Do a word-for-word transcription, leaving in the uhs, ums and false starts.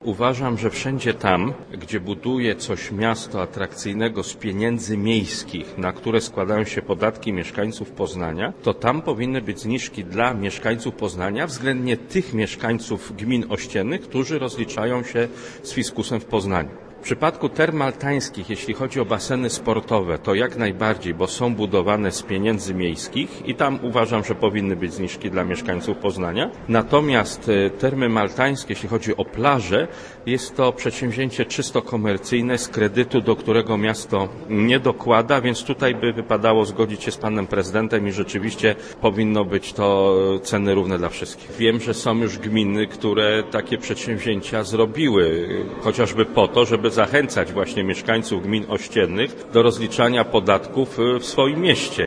Uważam, że wszędzie tam, gdzie buduje coś miasto atrakcyjnego z pieniędzy miejskich, na które składają się podatki mieszkańców Poznania, to tam powinny być zniżki dla mieszkańców Poznania względnie tych mieszkańców gmin ościennych, którzy rozliczają się z fiskusem w Poznaniu. W przypadku term maltańskich, jeśli chodzi o baseny sportowe, to jak najbardziej, bo są budowane z pieniędzy miejskich i tam uważam, że powinny być zniżki dla mieszkańców Poznania. Natomiast termy maltańskie, jeśli chodzi o plaże, jest to przedsięwzięcie czysto komercyjne z kredytu, do którego miasto nie dokłada, więc tutaj by wypadało zgodzić się z panem prezydentem i rzeczywiście powinno być to ceny równe dla wszystkich. Wiem, że są już gminy, które takie przedsięwzięcia zrobiły, chociażby po to, żeby zachęcać właśnie mieszkańców gmin ościennych do rozliczania podatków w swoim mieście.